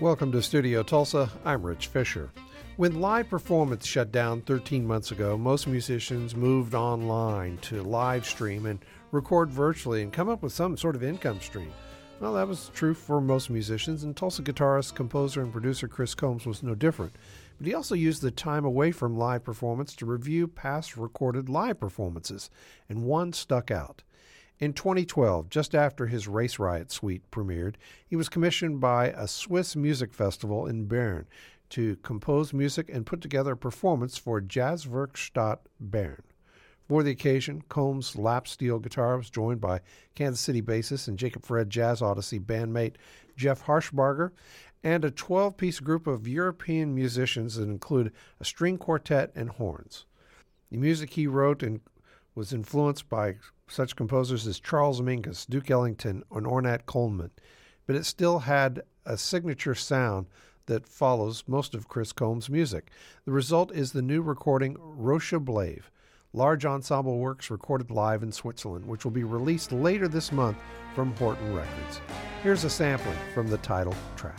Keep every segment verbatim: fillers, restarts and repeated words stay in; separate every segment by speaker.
Speaker 1: Welcome to Studio Tulsa. I'm Rich Fisher. When live performance shut down thirteen months ago, most musicians moved online to live stream and record virtually and come up with some sort of income stream. Well, that was true for most musicians, and Tulsa guitarist, composer, and producer Chris Combs was no different. But he also used the time away from live performance to review past recorded live performances, and one stuck out. In twenty twelve, just after his Race Riot suite premiered, he was commissioned by a Swiss music festival in Bern to compose music and put together a performance for Jazzwerkstatt Bern. For the occasion, Combs' lap steel guitar was joined by Kansas City bassist and Jacob Fred Jazz Odyssey bandmate Jeff Harshbarger, and a twelve-piece group of European musicians that include a string quartet and horns. The music he wrote and was influenced by such composers as Charles Mingus, Duke Ellington, and Ornette Coleman, but it still had a signature sound that follows most of Chris Combs' music. The result is the new recording Rocha Blave, large ensemble works recorded live in Switzerland, which will be released later this month from Horton Records. Here's a sampling from the title track.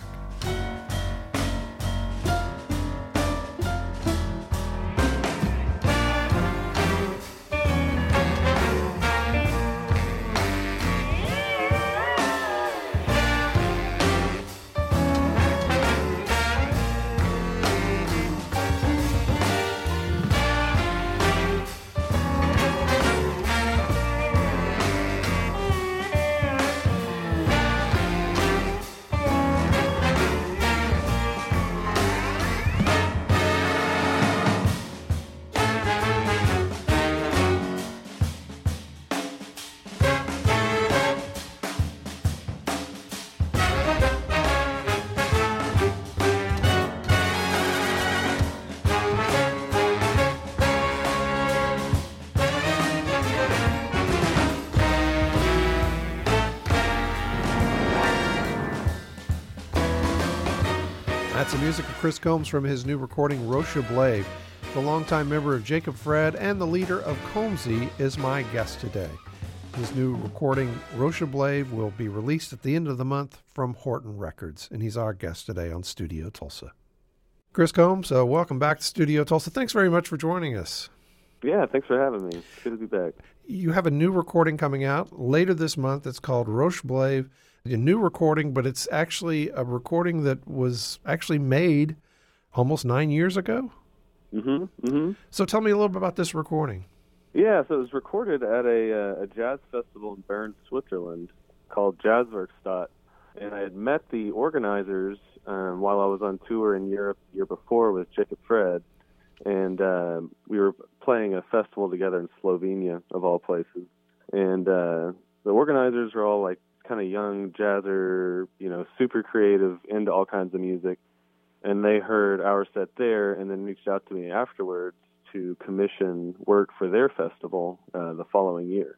Speaker 1: That's the music of Chris Combs from his new recording, Rocha Blave. The longtime member of Jacob Fred and the leader of Combsy is my guest today. His new recording, Rocha Blave, will be released at the end of the month from Horton Records, and he's our guest today on Studio Tulsa. Chris Combs, uh, welcome back to Studio Tulsa. Thanks very much for joining us.
Speaker 2: Yeah, thanks for having me. Good to be back.
Speaker 1: You have a new recording coming out later this month. It's called Rocha Blave. A new recording, but it's actually a recording that was actually made almost nine years ago.
Speaker 2: Mm-hmm. Mm-hmm.
Speaker 1: So tell me a little bit about this recording.
Speaker 2: Yeah, so it was recorded at a, uh, a jazz festival in Bern, Switzerland called Jazzwerkstatt. And I had met the organizers um, while I was on tour in Europe the year before with Jacob Fred. And uh, we were playing a festival together in Slovenia, of all places. And uh, the organizers were all like, kind of young jazzer, you know, super creative, into all kinds of music. And they heard our set there and then reached out to me afterwards to commission work for their festival uh, the following year.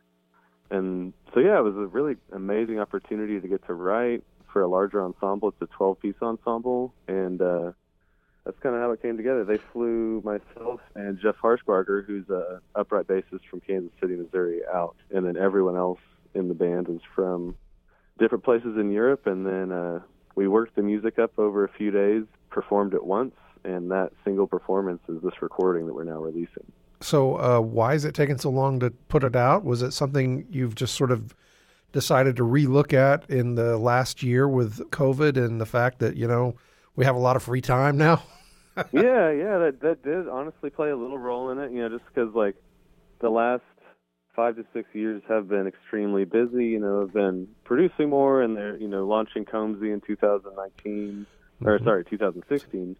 Speaker 2: And so, yeah, it was a really amazing opportunity to get to write for a larger ensemble. It's a twelve-piece ensemble, and uh, that's kind of how it came together. They flew myself and Jeff Harshbarger, who's a upright bassist from Kansas City, Missouri, out. And then everyone else in the band is from different places in Europe, and then uh, we worked the music up over a few days, performed it once, and that single performance is this recording that we're now releasing.
Speaker 1: So uh, why is it taking so long to put it out? Was it something you've just sort of decided to relook at in the last year with COVID and the fact that, you know, we have a lot of free time now?
Speaker 2: yeah, yeah, that, that did honestly play a little role in it, you know, just because, like, the last five to six years have been extremely busy. You know, have been producing more, and they're, you know, launching Combsy in two thousand nineteen, mm-hmm. or sorry, two thousand sixteen.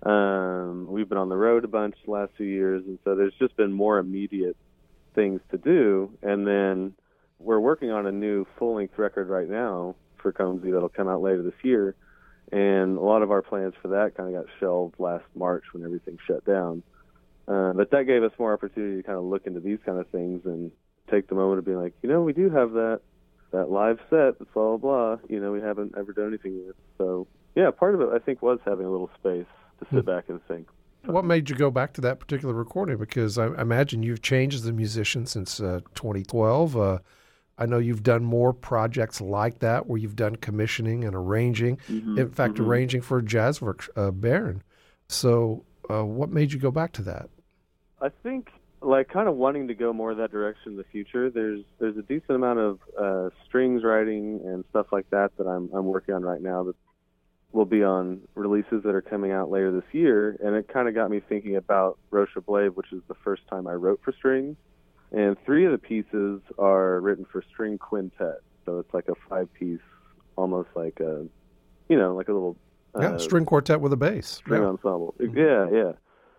Speaker 2: Um, we've been on the road a bunch the last few years, and so there's just been more immediate things to do. And then we're working on a new full-length record right now for Combsy that'll come out later this year, and a lot of our plans for that kind of got shelved last March when everything shut down. Uh, but that gave us more opportunity to kind of look into these kind of things and take the moment of being like, you know, we do have that that live set, blah, blah, blah, you know, we haven't ever done anything with. So, yeah, part of it, I think, was having a little space to sit back and think.
Speaker 1: What made you go back to that particular recording? Because I imagine you've changed as a musician since uh, twenty twelve. Uh, I know you've done more projects like that where you've done commissioning and arranging,
Speaker 2: Mm-hmm,
Speaker 1: in fact,
Speaker 2: mm-hmm.
Speaker 1: arranging for Jazzwerk uh, Bern. So uh, what made you go back to that?
Speaker 2: I think, like, kind of wanting to go more that direction in the future. There's there's a decent amount of uh, strings writing and stuff like that that I'm I'm working on right now that will be on releases that are coming out later this year. And it kind of got me thinking about Roche Blave, which is the first time I wrote for strings. And three of the pieces are written for string quintet. So it's like a five-piece, almost like a, you know, like a little... Uh,
Speaker 1: Yeah, string quartet with a bass.
Speaker 2: String
Speaker 1: Yeah.
Speaker 2: ensemble. Yeah, yeah.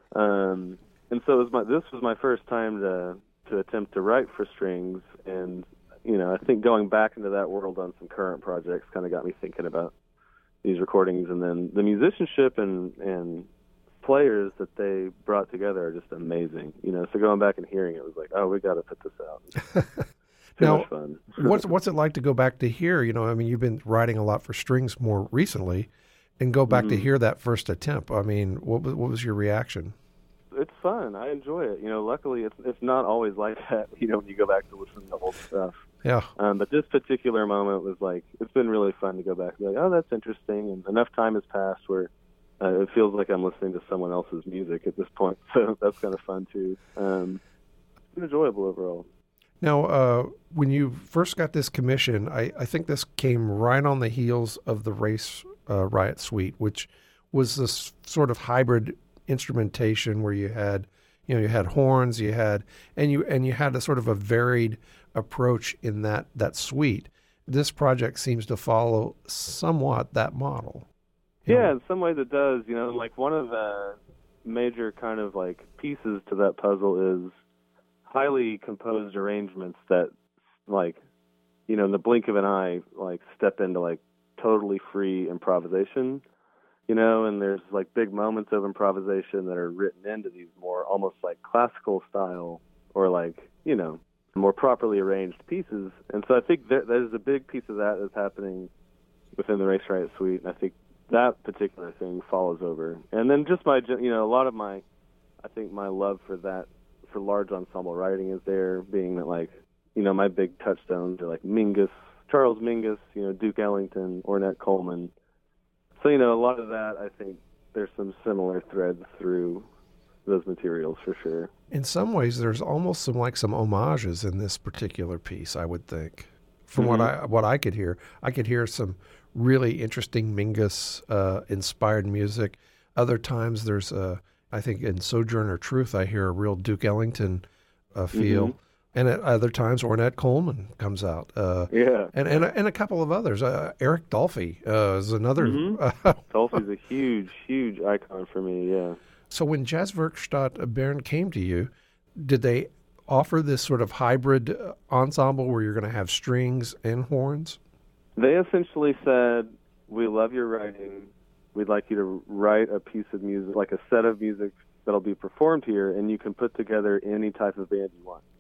Speaker 2: Um, and so it was my, this was my first time to, to attempt to write for strings. And, you know, I think going back into that world on some current projects kind of got me thinking about these recordings. And then the musicianship and, and players that they brought together are just amazing. You know, so going back and hearing it was like, oh, we got to put this out. Too
Speaker 1: Now,
Speaker 2: much fun.
Speaker 1: what's what's it like to go back to hear? You know, I mean, you've been writing a lot for strings more recently, and go back
Speaker 2: Mhm.
Speaker 1: to hear that first attempt. I mean, what was what was your reaction?
Speaker 2: It's fun. I enjoy it. You know, luckily it's it's not always like that, you know, when you go back to listen to old stuff.
Speaker 1: Yeah,
Speaker 2: Um, but this particular moment was like, it's been really fun to go back and be like, oh, that's interesting. And enough time has passed where uh, it feels like I'm listening to someone else's music at this point. So that's kind of fun too. Um, it's been enjoyable overall.
Speaker 1: Now, uh, when you first got this commission, I, I think this came right on the heels of the Race uh, Riot Suite, which was this sort of hybrid instrumentation where you had, you know, you had horns, you had, and you and you had a sort of a varied approach in that that suite. This project seems to follow somewhat that model. You
Speaker 2: Yeah,
Speaker 1: know?
Speaker 2: in some ways it does. You know, like one of the major kind of like pieces to that puzzle is highly composed arrangements that, like, you know, in the blink of an eye, like step into like totally free improvisation, you know, and there's like big moments of improvisation that are written into these more almost like classical style or like, you know, more properly arranged pieces. And so I think there, there's a big piece of that that's happening within the Race Riot Suite. And I think that particular thing follows over. And then just my, you know, a lot of my, I think my love for that, for large ensemble writing is there, being that, like, you know, my big touchstones are like Mingus, Charles Mingus, you know, Duke Ellington, Ornette Coleman. So, you know, a lot of that, I think there's some similar threads through those materials for sure.
Speaker 1: In some ways, there's almost some like some homages in this particular piece, I would think. From
Speaker 2: Mm-hmm.
Speaker 1: what I what I could hear, I could hear some really interesting Mingus uh, inspired music. Other times, there's a, I think in Sojourner Truth, I hear a real Duke Ellington uh, feel.
Speaker 2: Mm-hmm.
Speaker 1: And at other times, Ornette Coleman comes out. Uh,
Speaker 2: Yeah.
Speaker 1: and, and, and a couple of others. Uh, Eric Dolphy uh, is another.
Speaker 2: Mm-hmm.
Speaker 1: Uh,
Speaker 2: Dolphy's a huge, huge icon for me, yeah.
Speaker 1: so when Jazzwerkstatt Bern came to you, did they offer this sort of hybrid uh, ensemble where you're going to have strings and horns?
Speaker 2: They essentially said, we love your writing. We'd like you to write a piece of music, like a set of music that'll be performed here, and you can put together any type of band you want.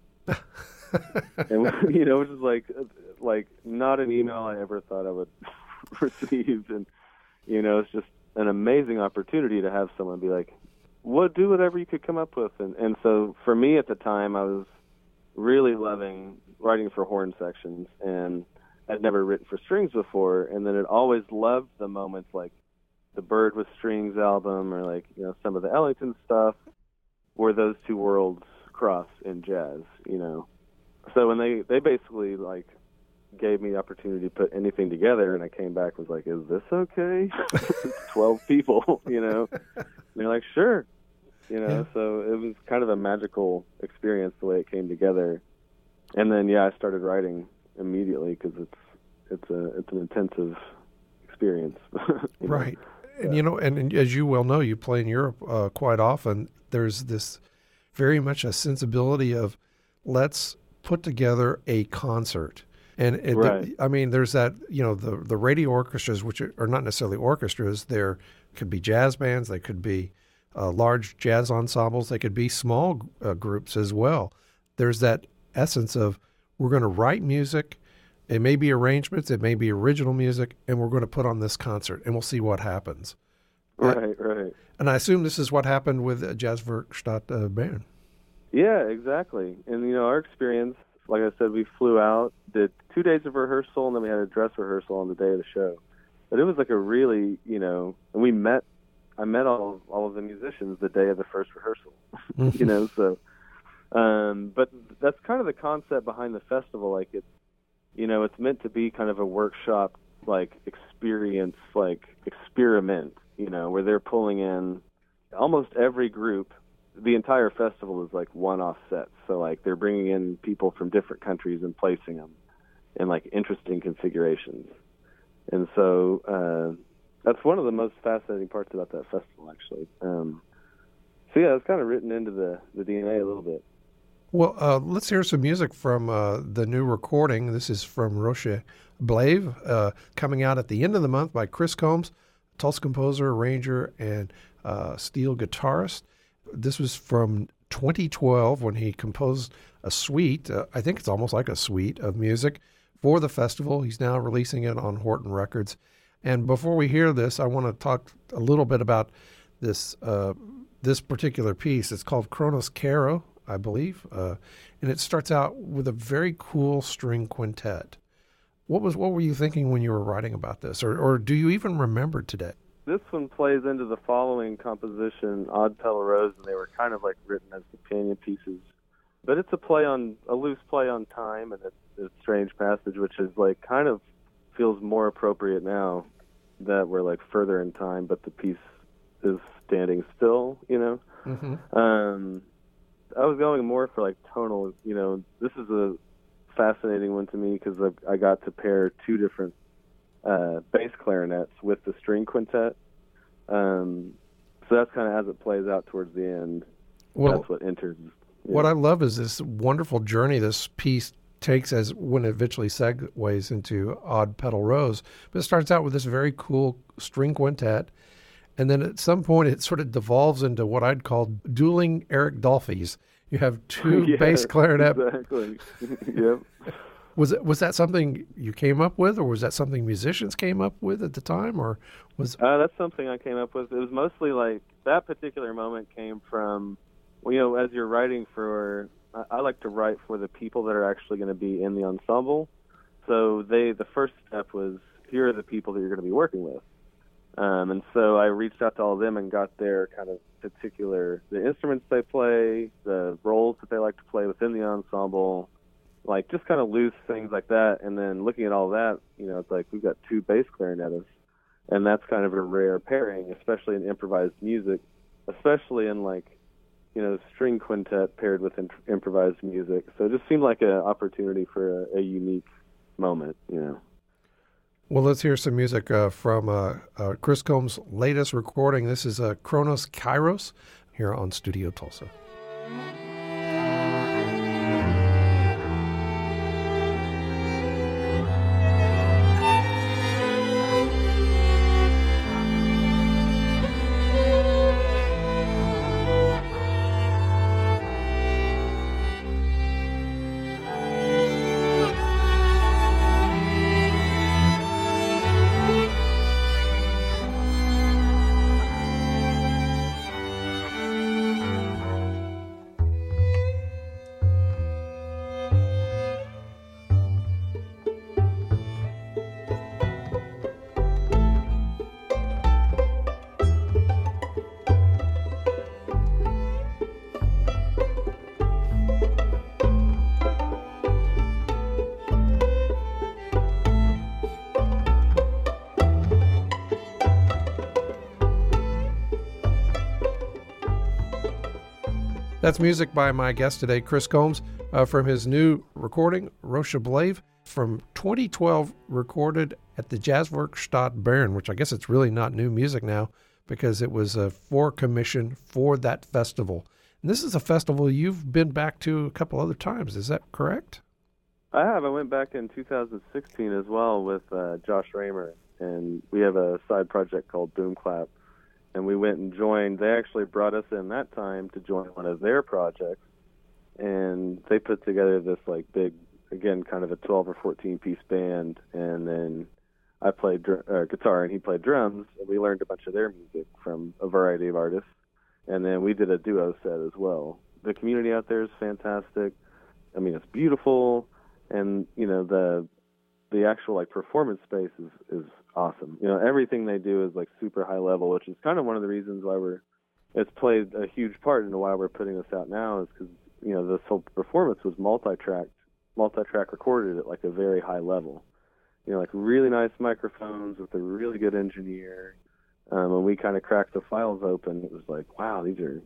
Speaker 2: And, you know, which is like, like not an email I ever thought I would receive. And, you know, it's just an amazing opportunity to have someone be like, well, do whatever you could come up with. And, and so for me at the time, I was really loving writing for horn sections, and I'd never written for strings before. And then it always loved the moments like the Bird with Strings album, or like, you know, some of the Ellington stuff, where those two worlds cross in jazz, you know. So when they, they basically like gave me the opportunity to put anything together, and I came back and was like, is this okay? twelve people, you know. And they're like, sure. You know,
Speaker 1: Yeah.
Speaker 2: so it was kind of a magical experience the way it came together. And then, yeah, I started writing immediately because it's it's a it's an intensive experience. you know?
Speaker 1: Right. And, you know, and, and as you well know, you play in Europe uh, quite often. There's this very much a sensibility of let's put together a concert. And it,
Speaker 2: Right.
Speaker 1: I mean, there's that, you know, the, the radio orchestras, which are not necessarily orchestras, there could be jazz bands, they could be uh, large jazz ensembles, they could be small uh, groups as well. There's that essence of we're going to write music, it may be arrangements, it may be original music, and we're going to put on this concert, and we'll see what happens.
Speaker 2: Right, right.
Speaker 1: And I assume this is what happened with uh, Jazzwerkstatt uh, Bern.
Speaker 2: Yeah, exactly. And, you know, our experience, Like I said, we flew out, did two days of rehearsal, and then we had a dress rehearsal on the day of the show. But it was like a really, you know, and we met, I met all, all of the musicians the day of the first rehearsal, you know, so, um, but that's kind of the concept behind the festival. Like it's, you know, it's meant to be kind of a workshop, like experience, like experiment, you know, where they're pulling in almost every group. The entire festival is like one-off sets. So like they're bringing in people from different countries and placing them in like interesting configurations. And so uh, that's one of the most fascinating parts about that festival, actually. Um, so yeah, it's kind of written into the, the D N A a little bit.
Speaker 1: Well, uh, let's hear some music from uh, the new recording. This is from Roche Blave, uh, coming out at the end of the month by Chris Combs, Tulsa composer, arranger, and uh, steel guitarist. This was from twenty twelve when he composed a suite. Uh, I think it's almost like a suite of music for the festival. He's now releasing it on Horton Records. And before we hear this, I want to talk a little bit about this uh, this particular piece. It's called Kronos Karo, I believe, uh, and it starts out with a very cool string quintet. What was what were you thinking when you were writing about this, or or do you even remember today?
Speaker 2: This one plays into the following composition, Odd Petal Rose, and they were kind of like written as companion pieces. But it's a play on a loose play on time and a, a strange passage, which is like kind of feels more appropriate now that we're like further in time, but the piece is standing still. You know. Mm-hmm. Um, I was going more for like tonal. You know, this is a fascinating one to me because I, I got to pair two different uh, bass clarinets with the string quintet. Um, so that's kind of as it plays out towards the end. Well, that's what enters.
Speaker 1: What I love is this wonderful journey this piece takes as when it eventually segues into Odd Petal Rose. But it starts out with this very cool string quintet, and then at some point it sort of devolves into what I'd call dueling Eric Dolphys. You have two
Speaker 2: yeah,
Speaker 1: bass clarinet.
Speaker 2: Exactly. Yep.
Speaker 1: Was it was that something you came up with, or was that something musicians came up with at the time, or was?
Speaker 2: Uh, that's something I came up with. It was mostly like that particular moment came from, well, you know, as you're writing for, I, I like to write for the people that are actually going to be in the ensemble. So they, the first step was, here are the people that you're going to be working with. Um, and so I reached out to all of them and got their kind of particular, the instruments they play, the roles that they like to play within the ensemble, like just kind of loose things like that. And then looking at all that, you know, it's like we've got two bass clarinetists, and that's kind of a rare pairing, especially in improvised music, especially in like, you know, string quintet paired with imp- improvised music. So it just seemed like an opportunity for a, a unique moment, you know.
Speaker 1: Well, let's hear some music uh, from uh, uh, Chris Combs' latest recording. This is uh, Kronos Kairos here on Studio Tulsa. That's music by my guest today, Chris Combs, uh, from his new recording, Roche Blave, from twenty twelve, recorded at the Jazzwerkstatt Bern, which I guess it's really not new music now because it was uh, for commission for that festival. And this is a festival you've been back to a couple other times. Is that correct?
Speaker 2: I have. I went back in two thousand sixteen as well with uh, Josh Raymer, and we have a side project called Boom Clap. And we went and joined. They actually brought us in that time to join one of their projects, and they put together this like big, again, kind of a twelve or fourteen piece band. And then I played dr- uh, guitar and he played drums, and we learned a bunch of their music from a variety of artists. And then we did a duo set as well. The community out there is fantastic. I mean, it's beautiful, and you know the the actual like performance space is is awesome. You know, everything they do is like super high level, which is kind of one of the reasons why we're it's played a huge part into why we're putting this out now, is because you know this whole performance was multi-tracked, multi-track recorded at like a very high level. You know, like really nice microphones with a really good engineer. Um, when we kind of cracked the files open, it was like, wow, these are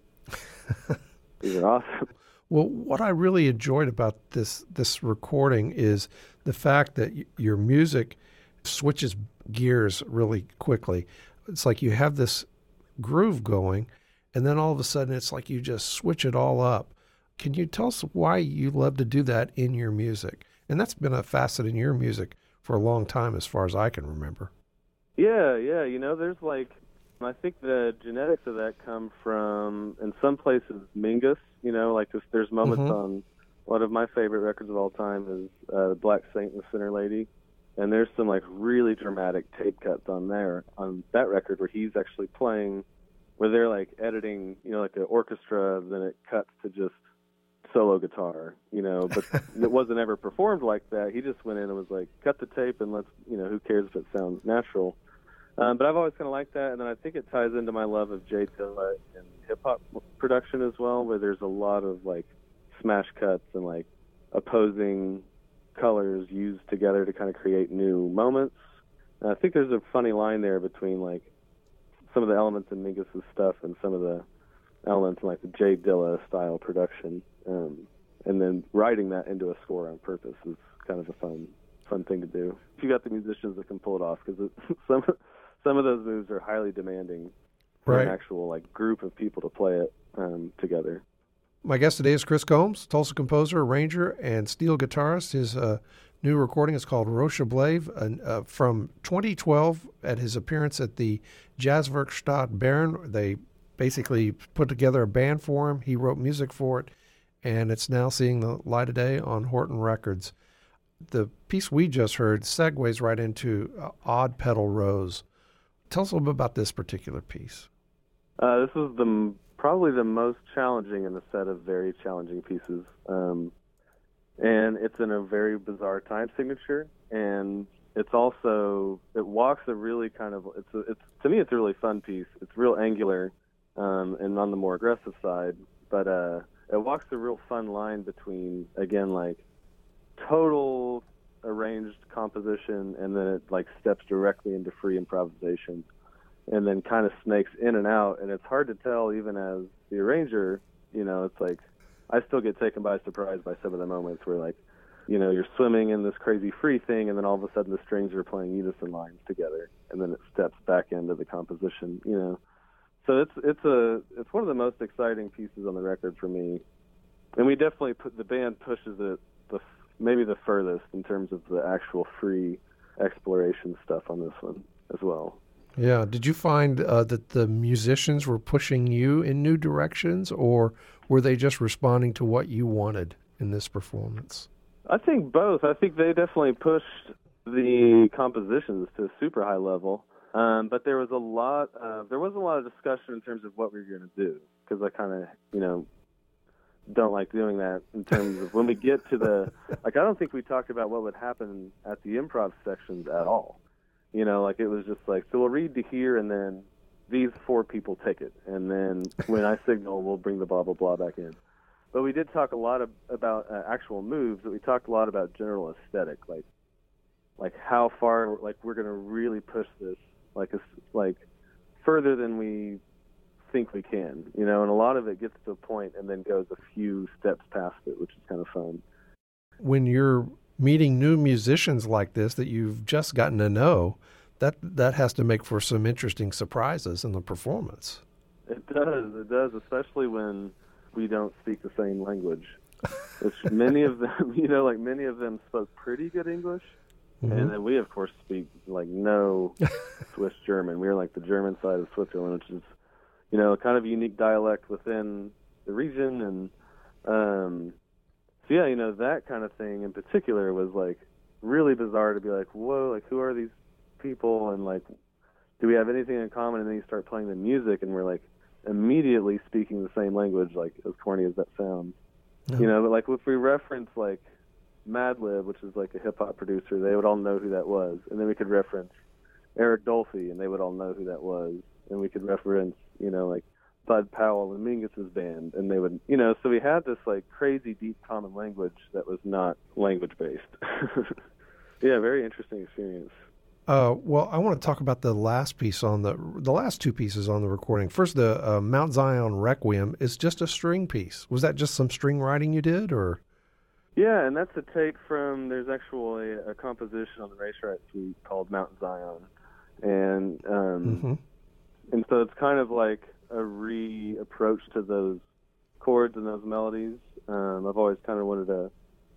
Speaker 2: these are awesome.
Speaker 1: Well, what I really enjoyed about this this recording is the fact that y- your music switches gears really quickly. It's like you have this groove going, and then all of a sudden it's like you just switch it all up. Can you tell us why you love to do that in your music? And that's been a facet in your music for a long time, as far as I can remember.
Speaker 2: Yeah, yeah. You know, there's like, I think the genetics of that come from, in some places, Mingus. You know, like if there's moments
Speaker 1: Mm-hmm.
Speaker 2: on one of my favorite records of all time is uh, Black Saint and the Sinner Lady. And there's some like really dramatic tape cuts on there, on that record, where he's actually playing, where they're like editing, you know, like an orchestra, then it cuts to just solo guitar, you know, but it wasn't ever performed like that. He just went in and was like, cut the tape and let's, you know, who cares if it sounds natural. Um, but I've always kind of liked that, and then I think it ties into my love of Jay Dilla and hip-hop production as well, where there's a lot of, like, smash cuts and, like, opposing colors used together to kind of create new moments. And I think there's a funny line there between, like, some of the elements in Mingus' stuff and some of the elements in, like, the Jay Dilla-style production. Um, and then writing that into a score on purpose is kind of a fun fun thing to do. If you got the musicians that can pull it off, because some some of those moves are highly demanding for
Speaker 1: Right.
Speaker 2: an actual like group of people to play it um, together.
Speaker 1: My guest today is Chris Combs, Tulsa composer, arranger, and steel guitarist. His uh, new recording is called Rocha Blave, uh, uh, from twenty twelve at his appearance at the Jazzwerkstatt Bern. They basically put together a band for him. He wrote music for it, and it's now seeing the light of day on Horton Records. The piece we just heard segues right into uh, Odd Pedal Rose. Tell us a little bit about this particular piece.
Speaker 2: Uh, this is the probably the most challenging in the set of very challenging pieces, um, and it's in a very bizarre time signature, and it's also it walks a really kind of it's a, it's to me it's a really fun piece. It's real angular, um, and on the more aggressive side, but uh, it walks a real fun line between, again, like total arranged composition, and then it like steps directly into free improvisation, and then kind of snakes in and out, and it's hard to tell even as the arranger. You know, it's like I still get taken by surprise by some of the moments where, like, you know, you're swimming in this crazy free thing, and then all of a sudden the strings are playing unison lines together, and then it steps back into the composition. You know, so it's it's a it's one of the most exciting pieces on the record for me, and we definitely put the band pushes it the maybe the furthest in terms of the actual free exploration stuff on this one as well.
Speaker 1: Yeah. Did you find uh, that the musicians were pushing you in new directions, or were they just responding to what you wanted in this performance?
Speaker 2: I think both. I think they definitely pushed the compositions to a super high level, um, but there was a lot. Uh, there was a lot of discussion in terms of what we were going to do, because I kind of, you know, don't like doing that in terms of when we get to the, like, I don't think we talked about what would happen at the improv sections at all. You know, like, it was just like, so we'll read to here, and then these four people take it, and then when I signal, we'll bring the blah, blah, blah back in. But we did talk a lot of, about uh, actual moves, but we talked a lot about general aesthetic, like, like how far, like, we're going to really push this, like, a, like, further than we think we can, you know, and a lot of it gets to a point and then goes a few steps past it, which is kind of fun.
Speaker 1: When you're meeting new musicians like this that you've just gotten to know, that that has to make for some interesting surprises in the performance.
Speaker 2: It does, it does, especially when we don't speak the same language. Which many of them, you know, like many of them spoke pretty good English, mm-hmm. and then we, of course, speak like no Swiss German. We're like the German side of Switzerland, which is, you know, kind of a unique dialect within the region. And um, so, yeah, you know, that kind of thing in particular was, like, really bizarre to be like, whoa, like, who are these people? And, like, do we have anything in common? And then you start playing the music, and we're, like, immediately speaking the same language, like, as corny as that sounds. No. You know, but like if we reference like Madlib, which is like a hip hop producer, they would all know who that was. And then we could reference Eric Dolphy, and they would all know who that was. And we could reference, you know, like Bud Powell and Mingus's band, and they would, you know, so we had this like crazy deep common language that was not language based. Yeah, very interesting experience.
Speaker 1: Uh, well, I want to talk about the last piece on the the last two pieces on the recording. First, the uh, Mount Zion Requiem is just a string piece. Was that just some string writing you did, or?
Speaker 2: Yeah, and that's a take from. There's actually a, a composition on the Race Riot Suite called Mount Zion, and um,
Speaker 1: mm-hmm.
Speaker 2: and so it's kind of like a re-approach to those chords and those melodies. Um, I've always kind of wanted to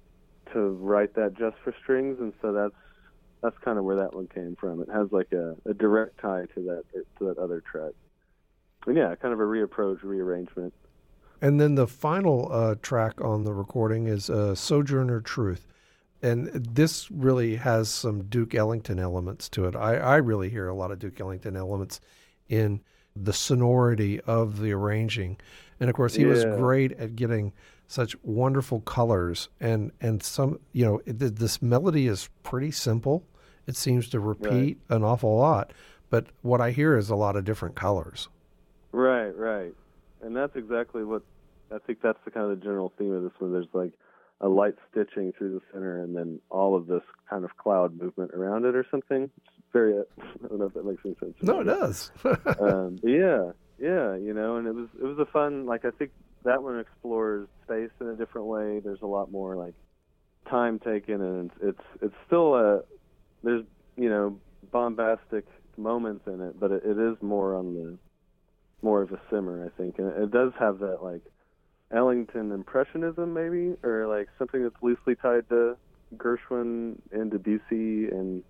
Speaker 2: to write that just for strings, and so that's that's kind of where that one came from. It has like a, a direct tie to that to that other track. And yeah, kind of a reapproach, rearrangement.
Speaker 1: And then the final uh, track on the recording is uh, Sojourner Truth. And this really has some Duke Ellington elements to it. I, I really hear a lot of Duke Ellington elements in the sonority of the arranging. And of course, he yeah. was great at getting such wonderful colors. And, and some, you know, it, this melody is pretty simple. It seems to repeat right. an awful lot. But what I hear is a lot of different colors.
Speaker 2: Right, right. And that's exactly what, I think that's the kind of the general theme of this one. There's like a light stitching through the center and then all of this kind of cloud movement around it or something. It's very, I don't know if that makes any sense.
Speaker 1: No, it does.
Speaker 2: um, yeah, yeah, you know, and it was, it was a fun, like I think that one explores space in a different way. There's a lot more like time taken, and it's, it's, it's still a, there's, you know, bombastic moments in it, but it, it is more on the, more of a simmer, I think. And it does have that, like, Ellington impressionism, maybe, or, like, something that's loosely tied to Gershwin and Debussy and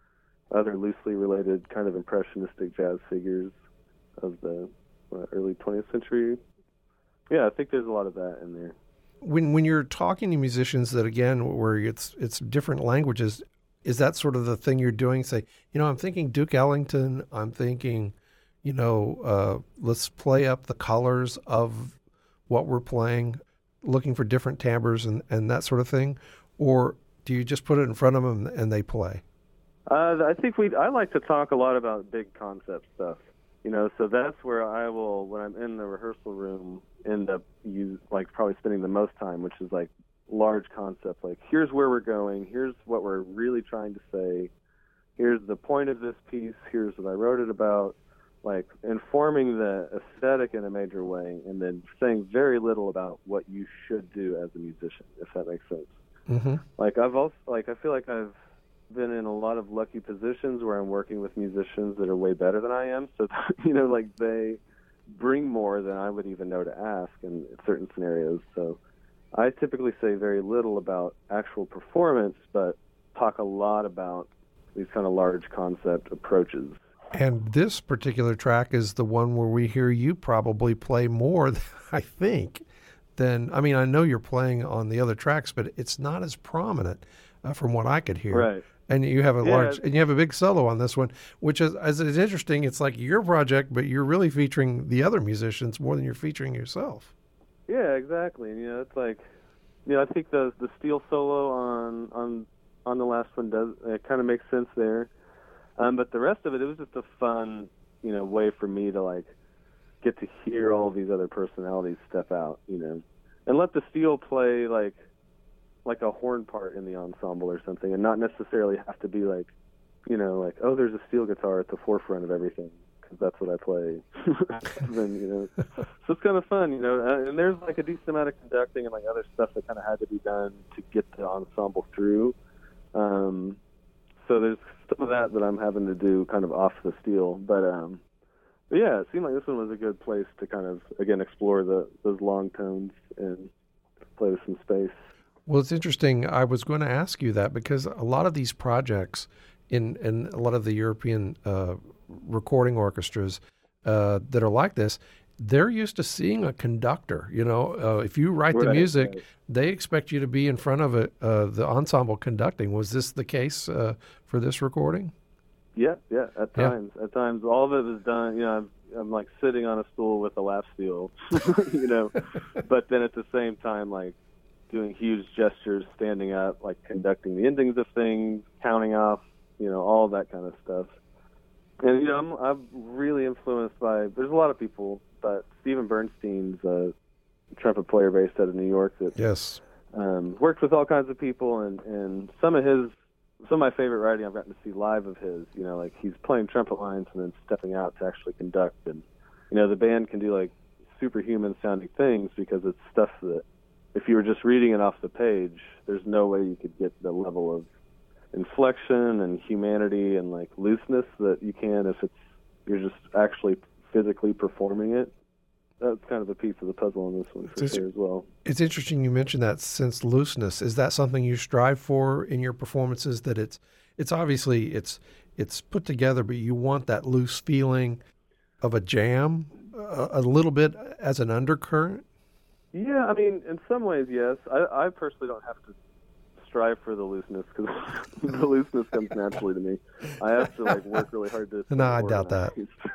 Speaker 2: other loosely related kind of impressionistic jazz figures of the uh, early twentieth century. Yeah, I think there's a lot of that in there.
Speaker 1: When when you're talking to musicians that, again, where it's it's different languages, is that sort of the thing you're doing? Say, you know, I'm thinking Duke Ellington, I'm thinking... you know, uh, let's play up the colors of what we're playing, looking for different timbres and, and that sort of thing? Or do you just put it in front of them and they play?
Speaker 2: Uh, I think we. I like to talk a lot about big concept stuff, you know, so that's where I will, when I'm in the rehearsal room, end up use, like probably spending the most time, which is like large concept, like here's where we're going, here's what we're really trying to say, here's the point of this piece, here's what I wrote it about. Like informing the aesthetic in a major way, and then saying very little about what you should do as a musician, if that makes sense.
Speaker 1: Mm-hmm.
Speaker 2: Like I've also, like I feel like I've been in a lot of lucky positions where I'm working with musicians that are way better than I am. So you know, like they bring more than I would even know to ask in certain scenarios. So I typically say very little about actual performance, but talk a lot about these kind of large concept approaches.
Speaker 1: And this particular track is the one where we hear you probably play more, I think, than, I mean, I know you're playing on the other tracks, but it's not as prominent uh, from what I could hear.
Speaker 2: Right.
Speaker 1: And you have a
Speaker 2: yeah.
Speaker 1: large, and you have a big solo on this one, which is, as is interesting. It's like your project, but you're really featuring the other musicians more than you're featuring yourself.
Speaker 2: Yeah, exactly. And, you know, it's like, you know, I think the the steel solo on on on the last one does, it kind of makes sense there. Um, but the rest of it, it was just a fun, you know, way for me to, like, get to hear all these other personalities step out, you know, and let the steel play, like, like a horn part in the ensemble or something, and not necessarily have to be, like, you know, like, oh, there's a steel guitar at the forefront of everything, because that's what I play. Then, you know, so it's kind of fun, you know, and there's, like, a decent amount of conducting and, like, other stuff that kind of had to be done to get the ensemble through. Um, so there's some of that that I'm having to do kind of off the steel, but um, but yeah, it seemed like this one was a good place to kind of again explore the those long tones and play with some space.
Speaker 1: Well, it's interesting. I was going to ask you that because a lot of these projects in in a lot of the European uh, recording orchestras uh, that are like this, they're used to seeing a conductor. You know, uh, if you write
Speaker 2: right,
Speaker 1: the music,
Speaker 2: right.
Speaker 1: they expect you to be in front of it, uh, the ensemble conducting. Was this the case uh, for this recording?
Speaker 2: Yeah, yeah. At times, yeah. at times, all of it was done. You know, I'm, I'm like sitting on a stool with a lap steel. You know, but then at the same time, like doing huge gestures, standing up, like conducting the endings of things, counting off, you know, all that kind of stuff. And, you know, I'm, I'm really influenced by, there's a lot of people, but Steven Bernstein's a trumpet player based out of New York that
Speaker 1: yes.
Speaker 2: um, worked with all kinds of people, and, and some of his, some of my favorite writing I've gotten to see live of his, you know, like he's playing trumpet lines and then stepping out to actually conduct. And, you know, the band can do like superhuman sounding things because it's stuff that if you were just reading it off the page, there's no way you could get the level of inflection and humanity and like looseness that you can if it's you're just actually physically performing it. That's kind of a piece of the puzzle on this one for
Speaker 1: it's,
Speaker 2: sure as well.
Speaker 1: It's interesting you mentioned that sense looseness. Is that something you strive for in your performances? That it's it's obviously it's it's put together, but you want that loose feeling of a jam a, a little bit as an undercurrent?
Speaker 2: Yeah, I mean, in some ways, yes. I, I personally don't have to strive for the looseness because the looseness comes naturally to me. I have to like work really hard to.
Speaker 1: No, I doubt that.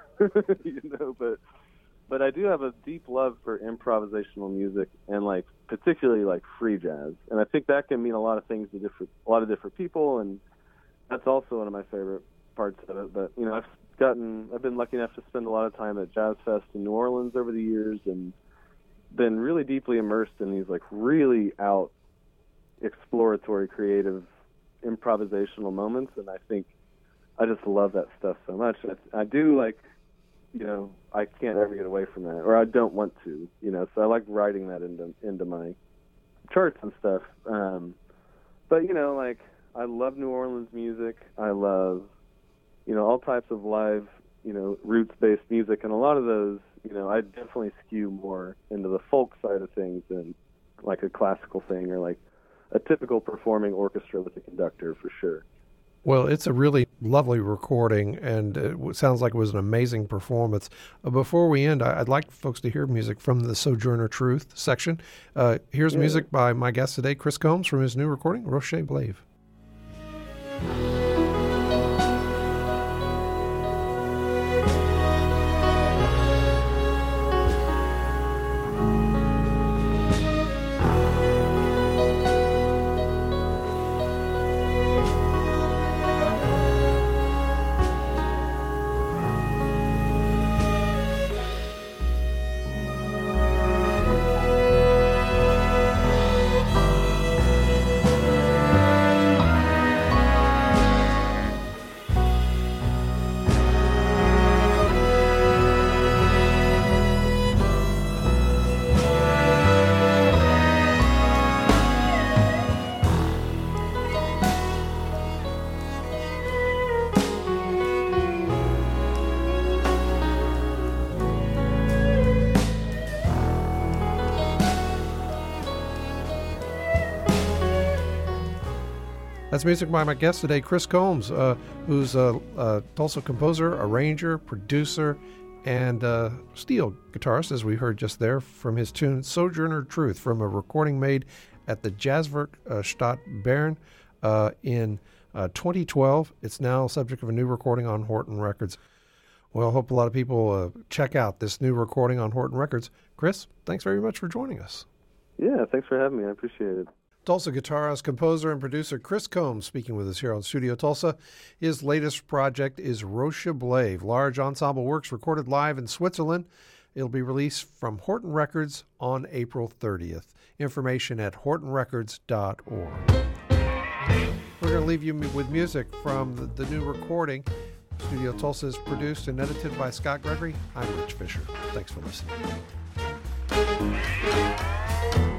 Speaker 2: you know, but but I do have a deep love for improvisational music and like particularly like free jazz, and I think that can mean a lot of things to different a lot of different people, and that's also one of my favorite parts of it. But you know, I've gotten I've been lucky enough to spend a lot of time at Jazz Fest in New Orleans over the years, and been really deeply immersed in these like really out exploratory, creative, improvisational moments, and I think I just love that stuff so much. I, I do like, you know, I can't ever get away from that, or I don't want to, you know. So I like writing that into into my charts and stuff. Um, but you know, like I love New Orleans music. I love, you know, all types of live, you know, roots-based music, and a lot of those, you know, I definitely skew more into the folk side of things than like a classical thing or like a typical performing orchestra with a conductor, for sure.
Speaker 1: Well, it's a really lovely recording, and it sounds like it was an amazing performance. Uh, before we end, I'd like folks to hear music from the Sojourner Truth section. Uh, here's yeah. music by my guest today, Chris Combs, from his new recording, Roche Blave. That's music by my guest today, Chris Combs, uh, who's a, a Tulsa composer, arranger, producer, and uh, steel guitarist, as we heard just there from his tune Sojourner Truth, from a recording made at the Jazzwerkstatt Bern uh, in uh, twenty twelve. It's now subject of a new recording on Horton Records. Well, I hope a lot of people uh, check out this new recording on Horton Records. Chris, thanks very much for joining us.
Speaker 2: Yeah, thanks for having me. I appreciate it.
Speaker 1: Tulsa guitarist, composer, and producer Chris Combs speaking with us here on Studio Tulsa. His latest project is Roche Blave, large ensemble works recorded live in Switzerland. It'll be released from Horton Records on April thirtieth. Information at horton records dot org. We're going to leave you with music from the, the new recording. Studio Tulsa is produced and edited by Scott Gregory. I'm Rich Fisher. Thanks for listening.